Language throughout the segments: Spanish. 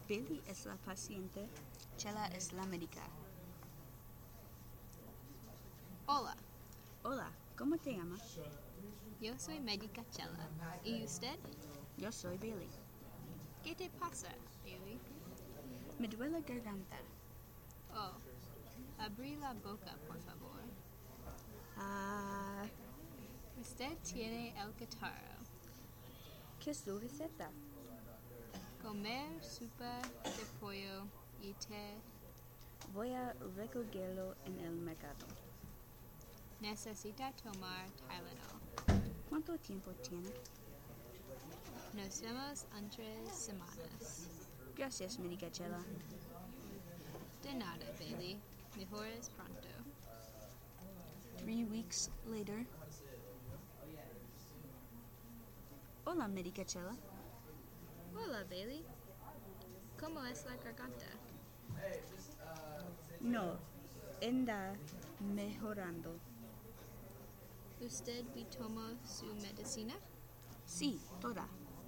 Billy es la paciente, Chela es la médica. Hola, Hola, ¿cómo te llamas? yo soy médica Chela. ¿Y usted? Yo soy Billy. ¿Qué te pasa, Bailey? Me duele la garganta. Oh, abrí la boca, por favor. Ah, Usted tiene el catarro. ¿qué es su receta? Comer sopa de pollo y té. Voy a recogerlo en el mercado. Necesita tomar Tylenol. ¿Cuánto tiempo tiene? Nos vemos en 3 semanas. Gracias, médica Chela. De nada, Bailey. Mejores pronto. 3 weeks later. Hola, médica Chela. Hola, Bailey. ¿Cómo es la garganta? No, anda mejorando. ¿Usted tomó su medicina? Sí, toda.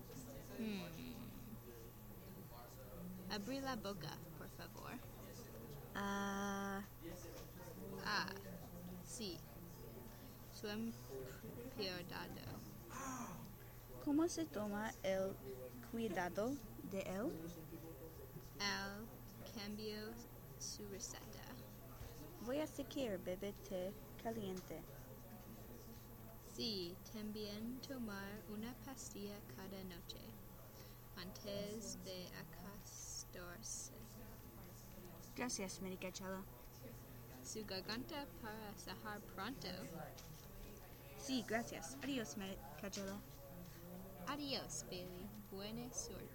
Abrí la boca, por favor. Ah, Ah, sí. Su empeorado. ¿cómo se toma el cuidado de él? Al cambio su receta. Voy a seguir beber té caliente. Sí, también tomar una pastilla cada noche antes de acostarse. Gracias, médica Chela. Su garganta para sanar pronto. Sí, gracias. Adiós, médica Chela. Adiós, Bailey. Buena suerte.